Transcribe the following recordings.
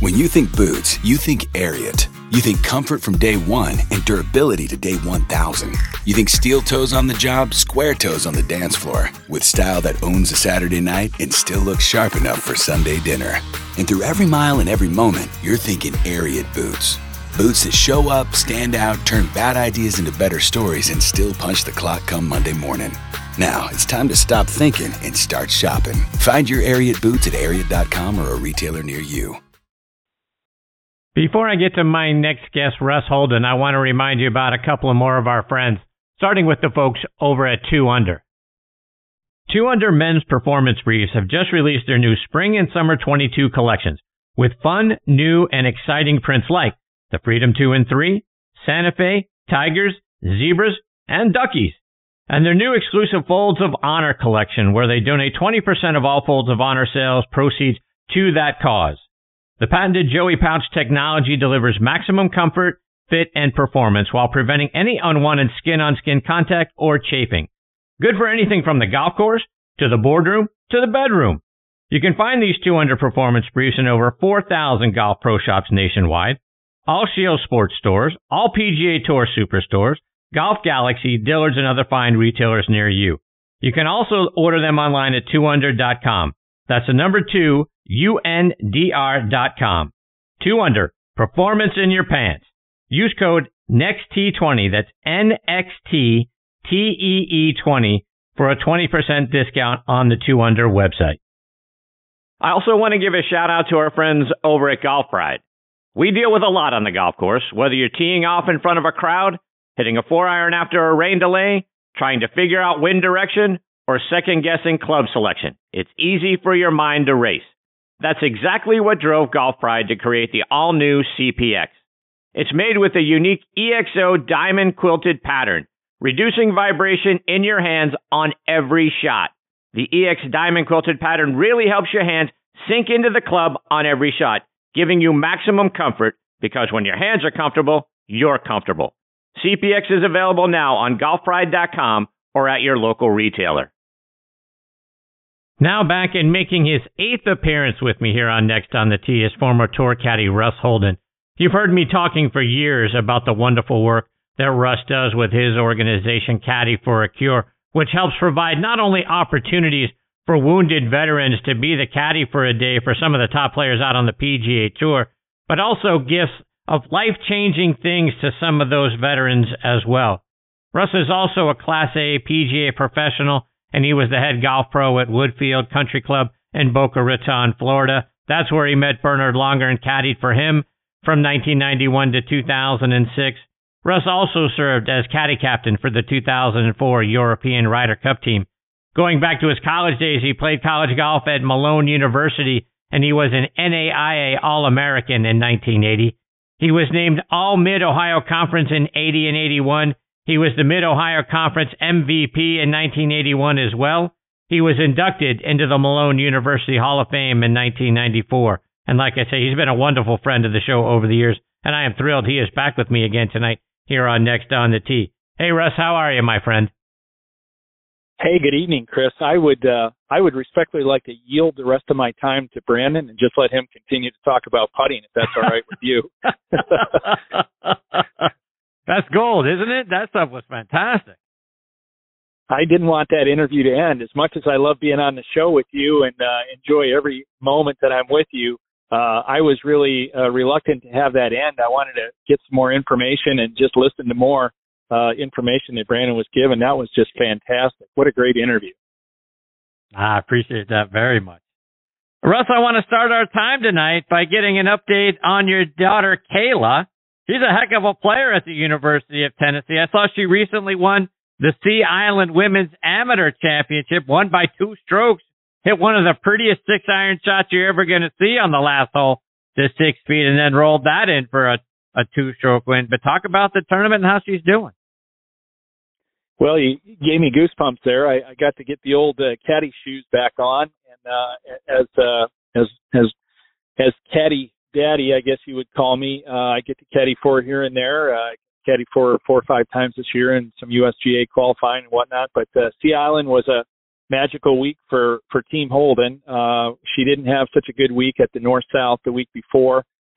When you think boots, you think Ariat. You think comfort from day one and durability to day 1,000. You think steel toes on the job, square toes on the dance floor, with style that owns a Saturday night and still looks sharp enough for Sunday dinner. And through every mile and every moment, you're thinking Ariat boots. Boots that show up, stand out, turn bad ideas into better stories, and still punch the clock come Monday morning. Now, it's time to stop thinking and start shopping. Find your Ariat boots at Ariat.com or a retailer near you. Before I get to my next guest, Russ Holden, I want to remind you about a couple of more of our friends, starting with the folks over at 2 Under. 2 Under Men's Performance Briefs have just released their new Spring and Summer 22 collections with fun, new, and exciting prints like the Freedom 2 and 3, Santa Fe, Tigers, Zebras, and Duckies. And their new exclusive Folds of Honor collection, where they donate 20% of all Folds of Honor sales proceeds to that cause. The patented Joey Pouch technology delivers maximum comfort, fit, and performance while preventing any unwanted skin-on-skin contact or chafing. Good for anything from the golf course, to the boardroom, to the bedroom. You can find these 2 Under Performance Briefs in over 4,000 golf pro shops nationwide, all Shield Sports stores, all PGA Tour superstores, Golf Galaxy, Dillard's, and other fine retailers near you. You can also order them online at 2under.com. That's the number 2, UNDR.com. 2 Under, performance in your pants. Use code NEXTT20, that's NXTTEE20, for a 20% discount on the 2 Under website. I also want to give a shout out to our friends over at Golf Pride. We deal with a lot on the golf course, whether you're teeing off in front of a crowd, hitting a 4-iron after a rain delay, trying to figure out wind direction, or second-guessing club selection. It's easy for your mind to race. That's exactly what drove Golf Pride to create the all-new CPX. It's made with a unique EXO diamond quilted pattern, reducing vibration in your hands on every shot. The EX diamond quilted pattern really helps your hands sink into the club on every shot, giving you maximum comfort, because when your hands are comfortable, you're comfortable. CPX is available now on golfpride.com or at your local retailer. Now back and making his 8th appearance with me here on Next on the Tee is former tour caddy Russ Holden. You've heard me talking for years about the wonderful work that Russ does with his organization, Caddy for a Cure, which helps provide not only opportunities for wounded veterans to be the caddy for a day for some of the top players out on the PGA Tour, but also gifts of life-changing things to some of those veterans as well. Russ is also a Class A PGA professional, and he was the head golf pro at Woodfield Country Club in Boca Raton, Florida. That's where he met Bernhard Langer and caddied for him from 1991 to 2006. Russ also served as caddy captain for the 2004 European Ryder Cup team. Going back to his college days, he played college golf at Malone University, and he was an NAIA All-American in 1980. He was named All-Mid-Ohio Conference in 80 and 81. He was the Mid-Ohio Conference MVP in 1981 as well. He was inducted into the Malone University Hall of Fame in 1994. And like I say, he's been a wonderful friend of the show over the years, and I am thrilled he is back with me again tonight here on Next on the Tee. Hey, Russ, how are you, my friend? Hey, good evening, Chris. I would respectfully like to yield the rest of my time to Brandon and just let him continue to talk about putting, if that's all right with you. That's gold, isn't it? That stuff was fantastic. I didn't want that interview to end. As much as I love being on the show with you and enjoy every moment that I'm with you, I was really reluctant to have that end. I wanted to get some more information and just listen to more information that Brandon was given. That was just fantastic. What a great interview. I appreciate that very much. Russ, I want to start our time tonight by getting an update on your daughter, Kayla. She's a heck of a player at the University of Tennessee. I saw she recently won the Sea Island Women's Amateur Championship, won by 2 strokes, hit one of the prettiest 6-iron shots you're ever going to see on the last hole to 6 feet, and then rolled that in for a 2-stroke win. But talk about the tournament and how she's doing. Well, you gave me goosebumps there. I got to get the old caddy shoes back on, and as caddy daddy, I guess you would call me. I get to caddy for here and there. Caddy for 4 or 5 times this year and some USGA qualifying and whatnot. But Sea Island was a magical week for Team Holden. She didn't have such a good week at the North-South the week before.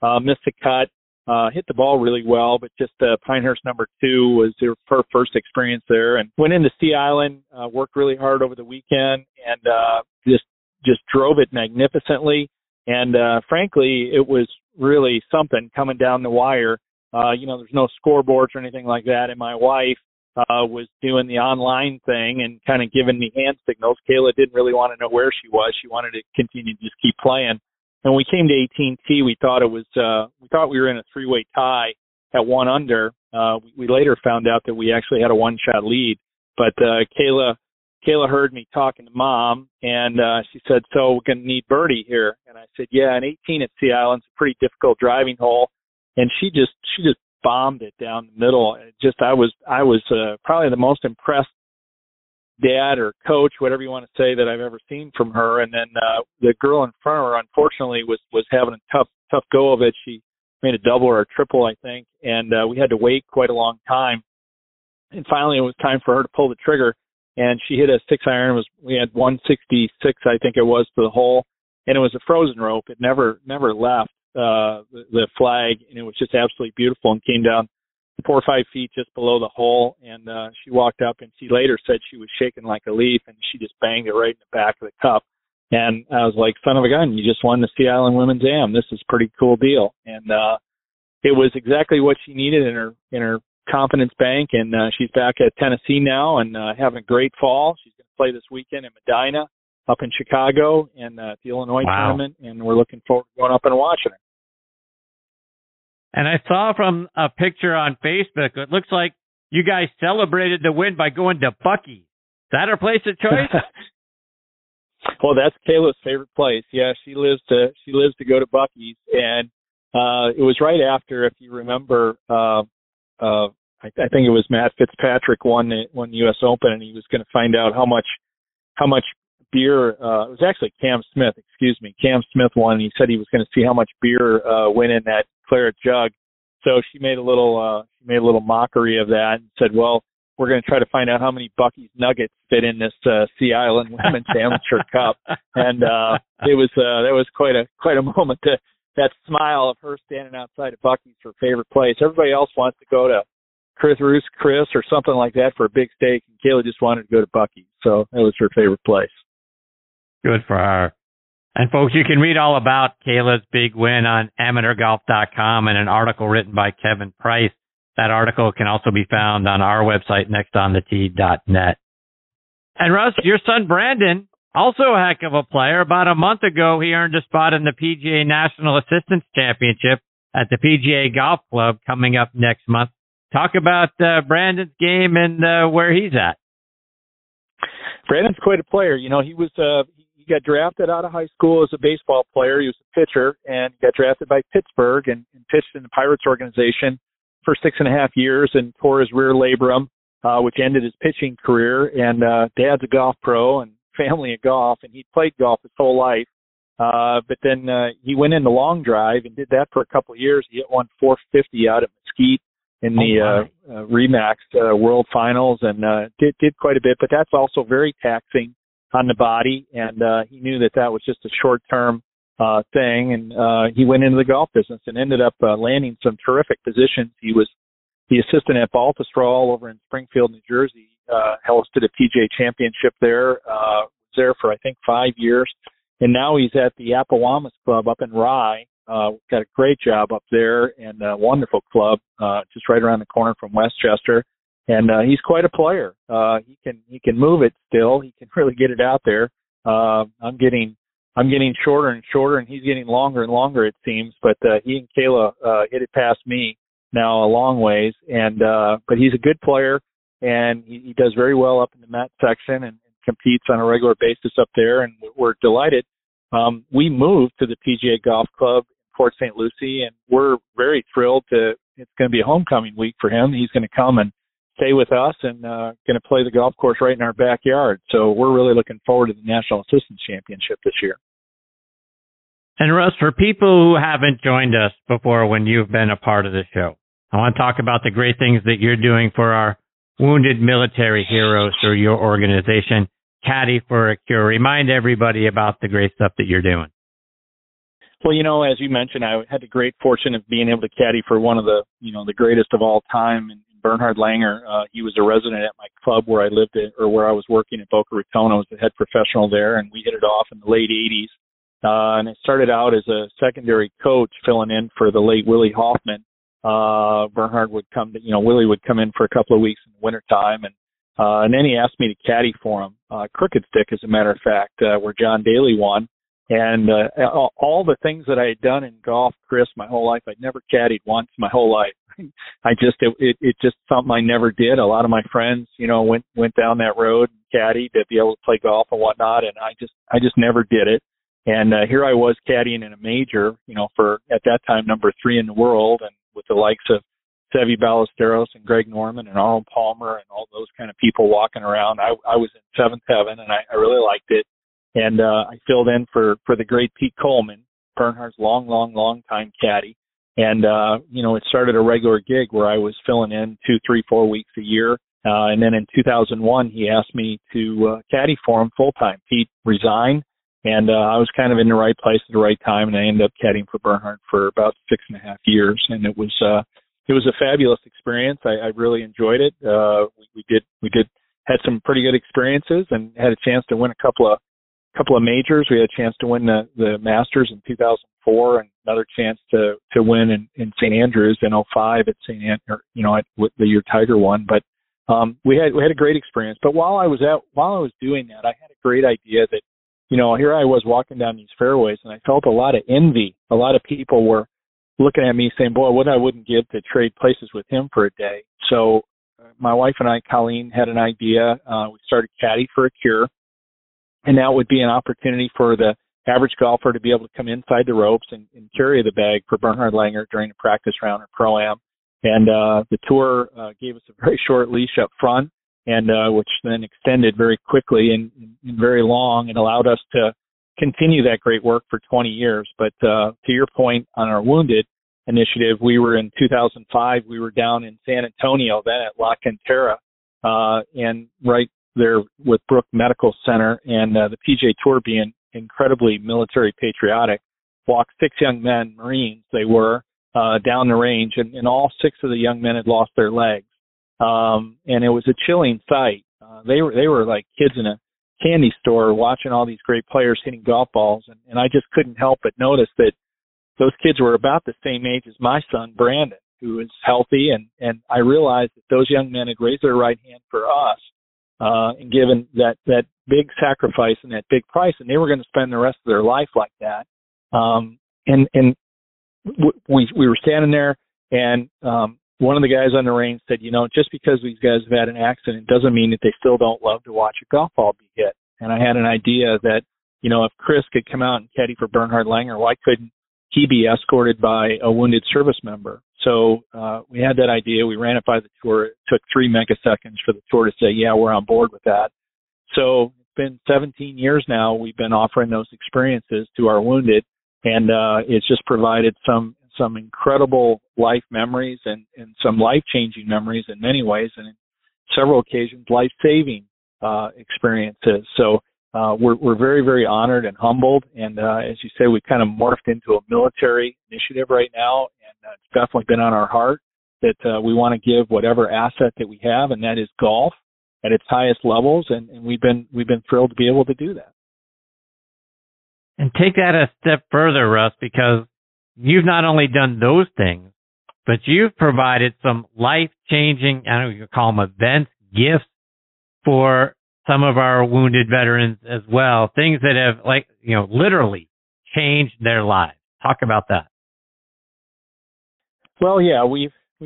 missed a cut, hit the ball really well, but just Pinehurst number 2 was her first experience there, and went into Sea Island, worked really hard over the weekend, and just drove it magnificently. And frankly, it was really something coming down the wire. There's no scoreboards or anything like that, and my wife was doing the online thing and kind of giving me hand signals. Kayla didn't really want to know where she was. She wanted to continue to just keep playing. And we came to 18T. We thought we were in a 3-way tie at 1 under. We later found out that we actually had a 1-shot lead. But Kayla heard me talking to Mom, and she said, "So we're going to need birdie here." And I said, "Yeah, and 18 at Sea Island's a pretty difficult driving hole." And she just bombed it down the middle. I was probably the most impressed dad or coach, whatever you want to say, that I've ever seen from her. And then the girl in front of her, unfortunately, was having a tough go of it. She made a double or a triple, I think, and we had to wait quite a long time. And finally, it was time for her to pull the trigger, and she hit a 6-iron. We had 166, I think it was, to the hole, and it was a frozen rope. It never left the flag, and it was just absolutely beautiful, and came down 4 or 5 feet just below the hole. And she walked up, and she later said she was shaking like a leaf, and she just banged it right in the back of the cup. And I was like, son of a gun, you just won the Sea Island Women's Am. This is a pretty cool deal. And it was exactly what she needed in her confidence bank. And she's back at Tennessee now and having a great fall. She's going to play this weekend in Medina up in Chicago and the Illinois tournament. And we're looking forward to going up and watching her. And I saw from a picture on Facebook, it looks like you guys celebrated the win by going to Buc-ee's. Is that her place of choice? Well, that's Kayla's favorite place. Yeah, she lives to go to Buc-ee's, and it was right after, if you remember, I think it was Matt Fitzpatrick won the U.S. Open, and he was going to find out how much beer. It was actually Cam Smith. Excuse me, Cam Smith won. And he said he was going to see how much beer went in that claret jug. So she made a little mockery of that and said, "Well, we're going to try to find out how many Buc-ee's nuggets fit in this Sea Island Women's Amateur Cup." And that was quite a moment. That smile of her standing outside of Buc-ee's, her favorite place. Everybody else wants to go to Chris or something like that for a big steak, and Kayla just wanted to go to Buc-ee's. So that was her favorite place. Good for her. And folks, you can read all about Kayla's big win on amateurgolf.com and an article written by Kevin Price. That article can also be found on our website, nextonthetee.net. And Russ, your son Brandon, also a heck of a player. About a month ago, he earned a spot in the PGA National Assistance Championship at the PGA Golf Club coming up next month. Talk about Brandon's game and where he's at. Brandon's quite a player. You know, he got drafted out of high school as a baseball player. He was a pitcher and got drafted by Pittsburgh and pitched in the Pirates organization for 6.5 years and tore his rear labrum, which ended his pitching career. And dad's a golf pro and family of golf, and he played golf his whole life. But then he went into long drive and did that for a couple of years. He hit 450 out at Mesquite in the Remax World Finals and did quite a bit. But that's also very taxing on the body, and he knew that was just a short-term thing, and he went into the golf business and ended up landing some terrific positions. He was the assistant at Baltusrol over in Springfield, New Jersey, hosted a PGA championship there, was there for, I think, 5 years, and now he's at the Appowamus Club up in Rye. Got a great job up there and a wonderful club just right around the corner from Westchester. And he's quite a player. He can move it still. He can really get it out there. I'm getting shorter and shorter, and he's getting longer and longer, it seems. But he and Kayla hit it past me now a long ways. And but he's a good player, and he does very well up in the Met section and competes on a regular basis up there. And we're delighted. We moved to the PGA Golf Club in Port St. Lucie, and we're very thrilled it's going to be a homecoming week for him. He's going to come and stay with us and going to play the golf course right in our backyard. So we're really looking forward to the National Assistance Championship this year. And Russ, for people who haven't joined us before when you've been a part of the show, I want to talk about the great things that you're doing for our wounded military heroes through your organization, Caddy for a Cure. Remind everybody about the great stuff that you're doing. Well, as you mentioned, I had the great fortune of being able to caddy for one of the, the greatest of all time, and Bernhard Langer. He was a resident at my club where I lived at, or where I was working at Boca Raton. I was the head professional there, and we hit it off in the late 80s. And I started out as a secondary coach filling in for the late Willie Hoffman. Bernhard would come Willie would come in for a couple of weeks in the wintertime, and then he asked me to caddy for him. Crooked Stick, as a matter of fact, where John Daly won. And all the things that I had done in golf, Chris, my whole life, I'd never caddied once my whole life. It just something I never did. A lot of my friends, went down that road and caddied to be able to play golf and whatnot, and I just never did it. And here I was caddying in a major, for at that time number 3 in the world, and with the likes of Seve Ballesteros and Greg Norman and Arnold Palmer and all those kind of people walking around. I was in seventh heaven, and I really liked it. And I filled in for the great Pete Coleman, Bernhard's long time caddy. And, it started a regular gig where I was filling in 2, 3, 4 weeks a year. And then in 2001, he asked me to caddy for him full time. Pete resigned, and I was kind of in the right place at the right time, and I ended up caddying for Bernhard for about 6.5 years. And it was a fabulous experience. I really enjoyed it. We had some pretty good experiences and had a chance to win a couple of majors. We had a chance to win the Masters in 2004, and another chance to win in St. Andrews in 2005 at St. Andrews, the year Tiger won. But we had a great experience. But while I was doing that, I had a great idea that, here I was walking down these fairways, and I felt a lot of envy. A lot of people were looking at me saying, boy, what I wouldn't give to trade places with him for a day. So my wife and I, Colleen, had an idea. We started Caddy for a Cure. And that would be an opportunity for the average golfer to be able to come inside the ropes and carry the bag for Bernhard Langer during a practice round or Pro-Am. And the tour gave us a very short leash up front, and which then extended very quickly and very long, and allowed us to continue that great work for 20 years. But to your point on our Wounded initiative, we were in 2005. We were down in San Antonio then at La Cantera, and right there with Brook Medical Center, and the PGA Tour being incredibly military patriotic, walked 6 young men, Marines they were, down the range, and all 6 of the young men had lost their legs. And it was a chilling sight. They were like kids in a candy store watching all these great players hitting golf balls, and I just couldn't help but notice that those kids were about the same age as my son, Brandon, who is healthy, and I realized that those young men had raised their right hand for us, and given that big sacrifice and that big price, and they were going to spend the rest of their life like that. And we were standing there, and one of the guys on the range said, just because these guys have had an accident doesn't mean that they still don't love to watch a golf ball be hit. And I had an idea that, if Chris could come out and caddy for Bernhard Langer, why couldn't he be escorted by a wounded service member? So we had that idea. We ran it by the tour. It took 3 megaseconds for the tour to say, yeah, we're on board with that. So it's been 17 years now. We've been offering those experiences to our wounded, and it's just provided some incredible life memories and some life-changing memories in many ways, and in several occasions, life-saving experiences. So we're very, very honored and humbled. And as you say, we've kind of morphed into a military initiative right now, and it's definitely been on our heart that we want to give whatever asset that we have, and that is golf at its highest levels. And we've been thrilled to be able to do that. And take that a step further, Russ, because you've not only done those things, but you've provided some life-changing, I don't know if you call them events, gifts for some of our wounded veterans as well. Things that have, literally changed their lives. Talk about that. Well, yeah, we've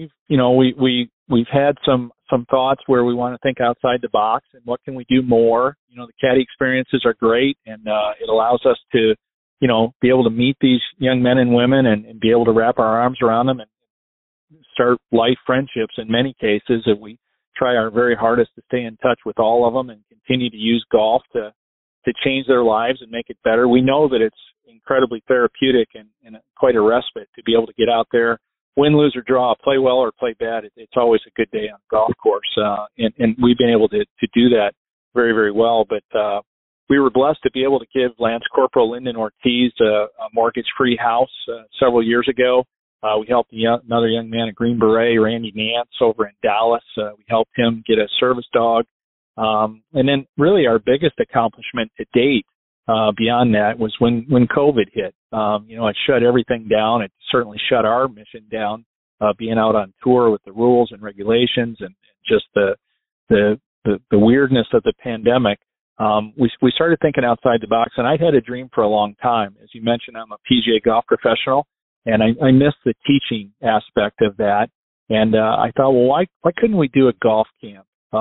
had some thoughts where we want to think outside the box and what can we do more. The caddy experiences are great, and it allows us to be able to meet these young men and women and be able to wrap our arms around them and start life friendships in many cases. And we try our very hardest to stay in touch with all of them and continue to use golf to change their lives and make it better. We know that it's incredibly therapeutic and quite a respite to be able to get out there, win, lose, or draw, play well or play bad. It's always a good day on the golf course. And we've been able to do that very, very well. But we were blessed to be able to give Lance Corporal Lyndon Ortiz a mortgage-free house several years ago. We helped another young man, a Green Beret, Randy Nance, over in Dallas. We helped him get a service dog. And then really our biggest accomplishment to date beyond that was when COVID hit. It shut everything down. It certainly shut our mission down, being out on tour with the rules and regulations and just the weirdness of the pandemic. We started thinking outside the box, and I'd had a dream for a long time. As you mentioned, I'm a PGA golf professional, and I missed the teaching aspect of that. And I thought, well, why couldn't we do a golf camp?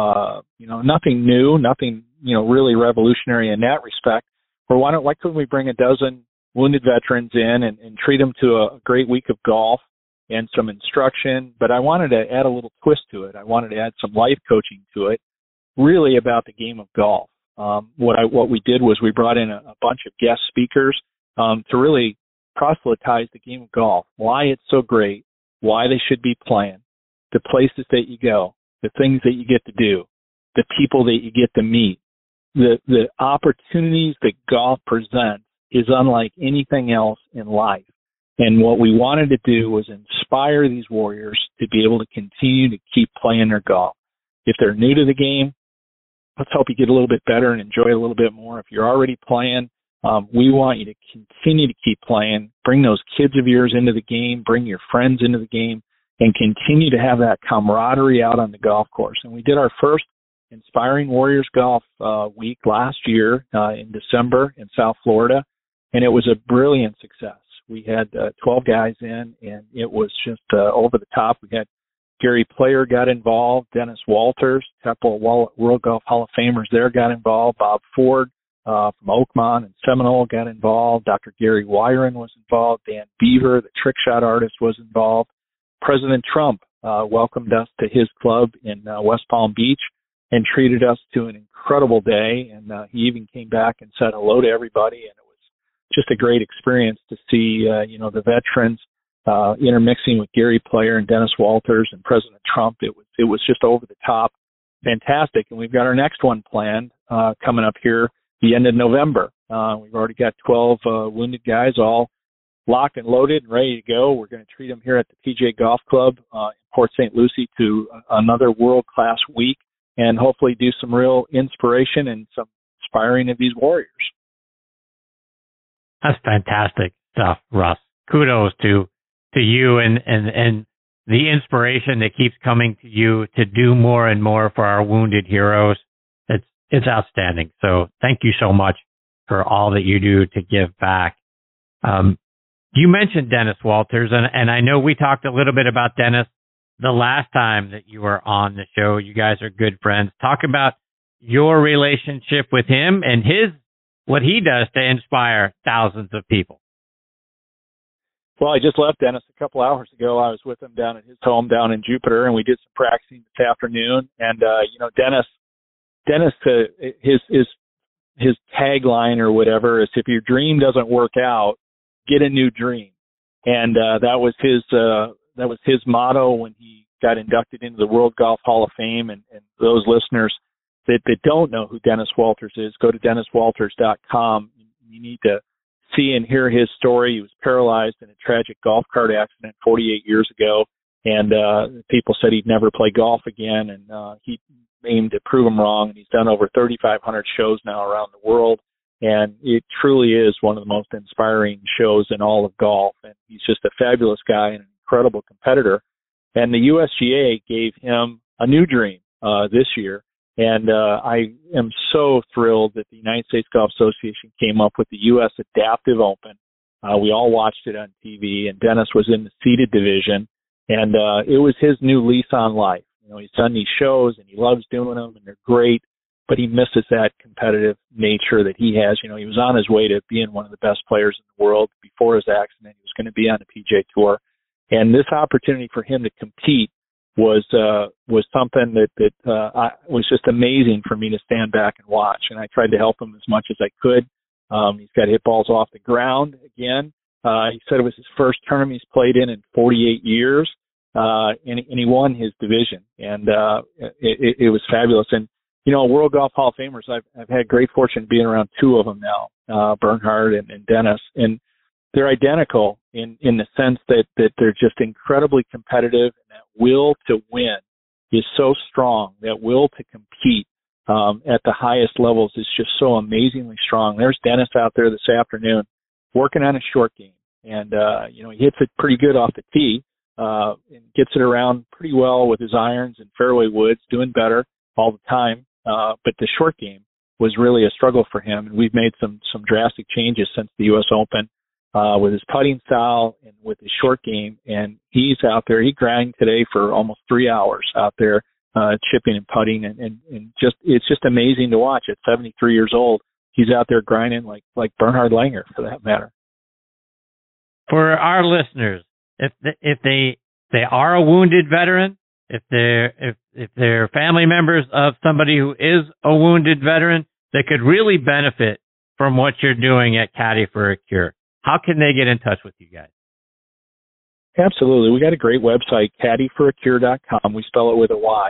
Nothing new, nothing really revolutionary in that respect. Or why couldn't we bring a dozen wounded veterans in and treat them to a great week of golf and some instruction? But I wanted to add a little twist to it. I wanted to add some life coaching to it, really about the game of golf. What we did was we brought in a bunch of guest speakers to really proselytize the game of golf, why it's so great, why they should be playing, the places that you go, the things that you get to do, the people that you get to meet, the opportunities that golf presents is unlike anything else in life. And what we wanted to do was inspire these warriors to be able to continue to keep playing their golf. If they're new to the game, let's help you get a little bit better and enjoy it a little bit more. If you're already playing, we want you to continue to keep playing, bring those kids of yours into the game, bring your friends into the game, and continue to have that camaraderie out on the golf course. And we did our first Inspiring Warriors Golf Week last year in December in South Florida, and it was a brilliant success. We had 12 guys in, and it was just over the top. We had Gary Player got involved, Dennis Walters, a couple of World Golf Hall of Famers there got involved, Bob Ford from Oakmont and Seminole got involved, Dr. Gary Wyron was involved, Dan Beaver, the trick shot artist, was involved. President Trump welcomed us to his club in West Palm Beach and treated us to an incredible day, and he even came back and said hello to everybody, and it was just a great experience to see the veterans intermixing with Gary Player and Dennis Walters and President Trump. It was just over the top, fantastic. And we've got our next one planned coming up here the end of November. We've already got 12 wounded guys all locked and loaded and ready to go. We're going to treat them here at the PGA Golf Club in Port St. Lucie to another world-class week and hopefully do some real inspiration and some inspiring of these warriors. That's fantastic stuff, Russ. Kudos to you and the inspiration that keeps coming to you to do more and more for our wounded heroes. It's outstanding. So thank you so much for all that you do to give back. You mentioned Dennis Walters, and I know we talked a little bit about Dennis the last time that you were on the show. You guys are good friends. Talk about your relationship with him and what he does to inspire thousands of people. Well, I just left Dennis a couple hours ago. I was with him down at his home down in Jupiter, and we did some practicing this afternoon. And Dennis, his tagline or whatever is, if your dream doesn't work out, get a new dream. And that was his motto when he got inducted into the World Golf Hall of Fame. And those listeners that don't know who Dennis Walters is, go to DennisWalters.com. You need to see and hear his story. He was paralyzed in a tragic golf cart accident 48 years ago, and people said he'd never play golf again, and he aimed to prove them wrong. And he's done over 3,500 shows now around the world, and it truly is one of the most inspiring shows in all of golf. And he's just a fabulous guy and an incredible competitor. And the USGA gave him a new dream this year. And I am so thrilled that the United States Golf Association came up with the U.S. Adaptive Open. We all watched it on TV, and Dennis was in the seeded division, and it was his new lease on life. He's done these shows, and he loves doing them, and they're great, but he misses that competitive nature that he has. He was on his way to being one of the best players in the world before his accident. He was going to be on the PGA Tour, and this opportunity for him to compete was something that was just amazing for me to stand back and watch. And I tried to help him as much as I could. He's got hit balls off the ground again. He said it was his first tournament he's played in 48 years, and he won his division. And it was fabulous. And World Golf Hall of Famers, I've had great fortune being around two of them now, Bernhard and Dennis, and they're identical in the sense that they're just incredibly competitive, and that will to win is so strong. That will to compete at the highest levels is just so amazingly strong. There's Dennis out there this afternoon working on a short game, and he hits it pretty good off the tee, and gets it around pretty well with his irons and fairway woods, doing better all the time. But the short game was really a struggle for him, and we've made some drastic changes since the U.S. Open with his putting style and with his short game. And he's out there. He grinded today for almost 3 hours out there, chipping and putting, and it's just amazing to watch. At 73 years old, he's out there grinding like Bernhard Langer, for that matter. For our listeners, if they are a wounded veteran, if they're family members of somebody who is a wounded veteran, they could really benefit from what you're doing at Caddy for a Cure, how can they get in touch with you guys? Absolutely. We got a great website, caddyforacure.com. We spell it with a Y,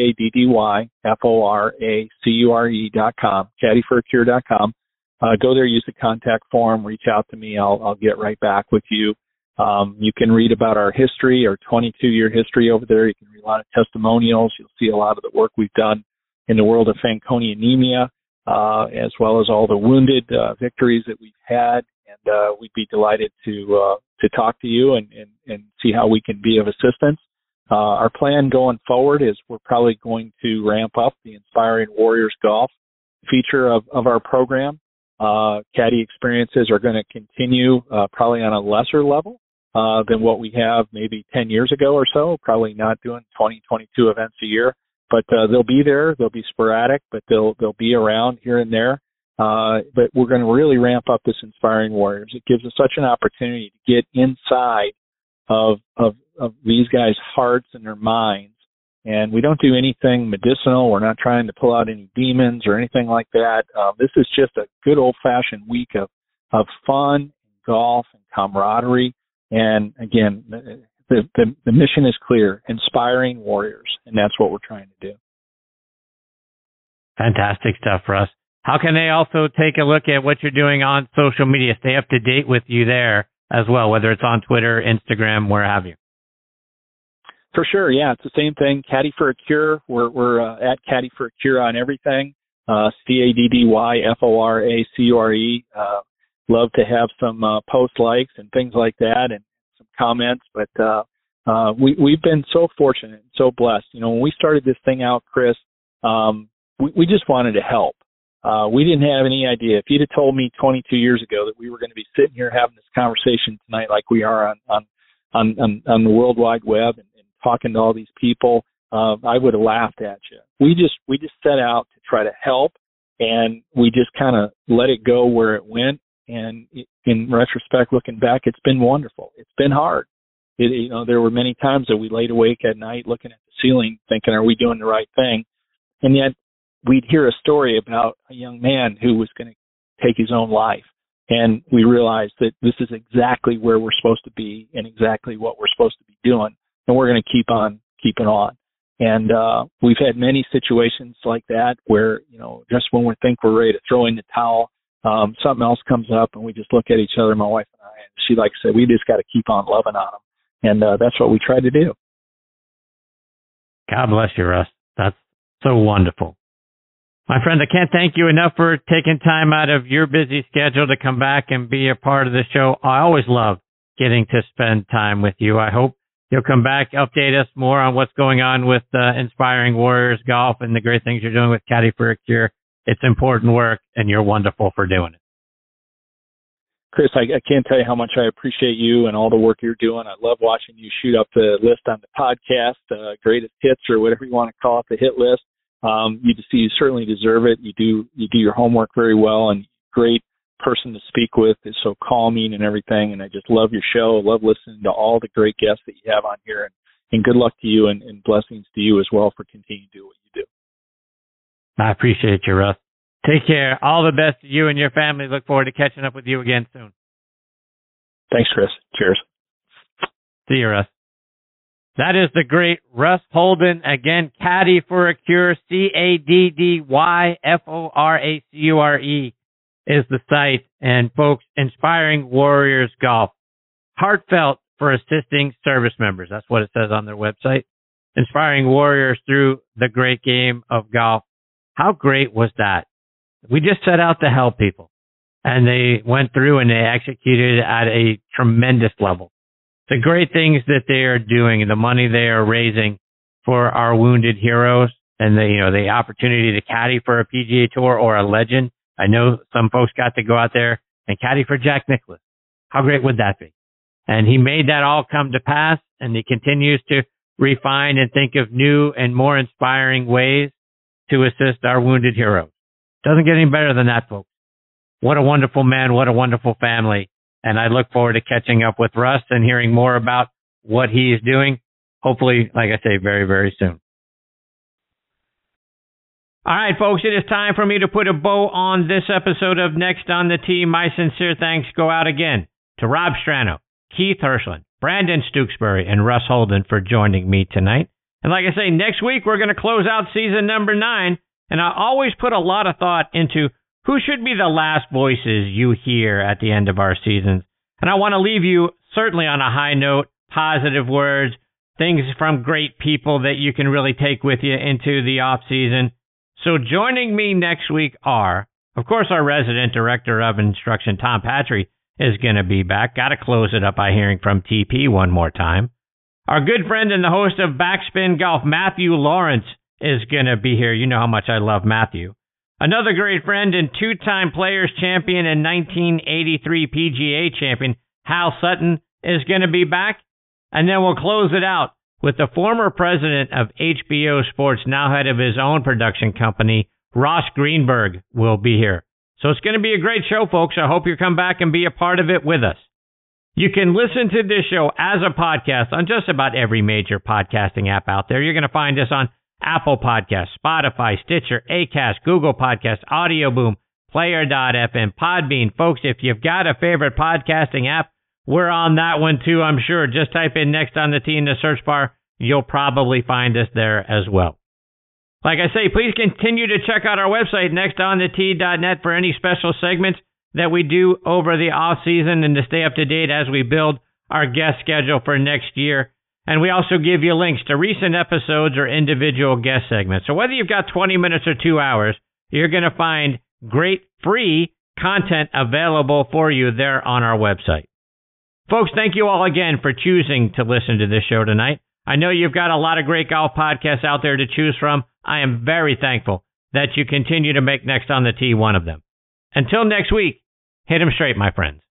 CADDYFORACURE.com, caddyforacure.com. Go there, use the contact form, reach out to me. I'll get right back with you. You can read about our history, our 22-year history over there. You can read a lot of testimonials. You'll see a lot of the work we've done in the world of Fanconi anemia, as well as all the wounded victories that we've had. And we'd be delighted to talk to you and see how we can be of assistance. Our plan going forward is we're probably going to ramp up the Inspiring Warriors Golf feature of our program. Caddy experiences are going to continue probably on a lesser level than what we have maybe 10 years ago or so, probably not doing 20, 22 events a year. But they'll be there. They'll be sporadic, but they'll be around here and there. But we're going to really ramp up this Inspiring Warriors. It gives us such an opportunity to get inside of these guys' hearts and their minds. And we don't do anything medicinal. We're not trying to pull out any demons or anything like that. This is just a good old-fashioned week of fun, golf, and camaraderie. And again, the mission is clear: Inspiring Warriors, and that's what we're trying to do. Fantastic stuff, Russ. How can they also take a look at what you're doing on social media, stay up to date with you there as well, whether it's on Twitter, Instagram, where have you? For sure, yeah, it's the same thing. Caddy for a Cure. We're at Caddy for a Cure on everything. CADDYFORACURE. Love to have some post likes and things like that, and some comments. But we've been so fortunate, and so blessed. When we started this thing out, Chris, we just wanted to help. We didn't have any idea. If you'd have told me 22 years ago that we were going to be sitting here having this conversation tonight, like we are on the World Wide Web and talking to all these people, I would have laughed at you. We just set out to try to help, and we just kind of let it go where it went. And in retrospect, looking back, it's been wonderful. It's been hard. There were many times that we laid awake at night looking at the ceiling thinking, are we doing the right thing? And yet we'd hear a story about a young man who was going to take his own life. And we realized that this is exactly where we're supposed to be and exactly what we're supposed to be doing. And we're going to keep on keeping on. And we've had many situations like that where, just when we think we're ready to throw in the towel, something else comes up and we just look at each other, my wife and I, and she like said, we just got to keep on loving on them. And that's what we try to do. God bless you, Russ. That's so wonderful. My friend, I can't thank you enough for taking time out of your busy schedule to come back and be a part of the show. I always love getting to spend time with you. I hope you'll come back, update us more on what's going on with Inspiring Warriors Golf and the great things you're doing with Caddy for a Cure. It's important work, and you're wonderful for doing it. Chris, I can't tell you how much I appreciate you and all the work you're doing. I love watching you shoot up the list on the podcast, greatest hits or whatever you want to call it, the hit list. You certainly deserve it. You do your homework very well, and great person to speak with, is so calming and everything. And I just love your show. Love listening to all the great guests that you have on here, and good luck to you and blessings to you as well for continuing to do what you do. I appreciate you, Russ. Take care. All the best to you and your family. Look forward to catching up with you again soon. Thanks, Chris. Cheers. See you, Russ. That is the great Russ Holden. Again, Caddy for a Cure, CADDYFORACURE is the site. And folks, Inspiring Warriors Golf, heartfelt for assisting service members. That's what it says on their website. Inspiring warriors through the great game of golf. How great was that? We just set out to help people, and they went through and they executed at a tremendous level. The great things that they are doing and the money they are raising for our wounded heroes, and the opportunity to caddy for a PGA Tour or a legend. I know some folks got to go out there and caddy for Jack Nicklaus. How great would that be? And he made that all come to pass, and he continues to refine and think of new and more inspiring ways to assist our wounded heroes. Doesn't get any better than that, folks. What a wonderful man. What a wonderful family. And I look forward to catching up with Russ and hearing more about what he is doing. Hopefully, like I say, very, very soon. All right, folks, it is time for me to put a bow on this episode of Next on the Tee. My sincere thanks go out again to Rob Strano, Keith Hirschland, Brandon Stooksbury, and Russ Holden for joining me tonight. And like I say, next week we're going to close out season number 9. And I always put a lot of thought into who should be the last voices you hear at the end of our seasons. And I want to leave you certainly on a high note, positive words, things from great people that you can really take with you into the off season. So joining me next week are, of course, our resident director of instruction, Tom Patry, is going to be back. Got to close it up by hearing from TP one more time. Our good friend and the host of Backspin Golf, Matthew Lawrence, is going to be here. You know how much I love Matthew. Another great friend and two-time Players Champion and 1983 PGA Champion, Hal Sutton, is going to be back. And then we'll close it out with the former president of HBO Sports, now head of his own production company, Ross Greenberg, will be here. So it's going to be a great show, folks. I hope you come back and be a part of it with us. You can listen to this show as a podcast on just about every major podcasting app out there. You're going to find us on Apple Podcasts, Spotify, Stitcher, Acast, Google Podcasts, Audio Boom, Player.fm, Podbean. Folks, if you've got a favorite podcasting app, we're on that one too, I'm sure. Just type in Next on the Tee in the search bar. You'll probably find us there as well. Like I say, please continue to check out our website, nextonthetee.net, for any special segments that we do over the off season and to stay up to date as we build our guest schedule for next year. And we also give you links to recent episodes or individual guest segments. So whether you've got 20 minutes or 2 hours, you're going to find great free content available for you there on our website. Folks, thank you all again for choosing to listen to this show tonight. I know you've got a lot of great golf podcasts out there to choose from. I am very thankful that you continue to make Next on the Tee one of them. Until next week, hit 'em straight, my friends.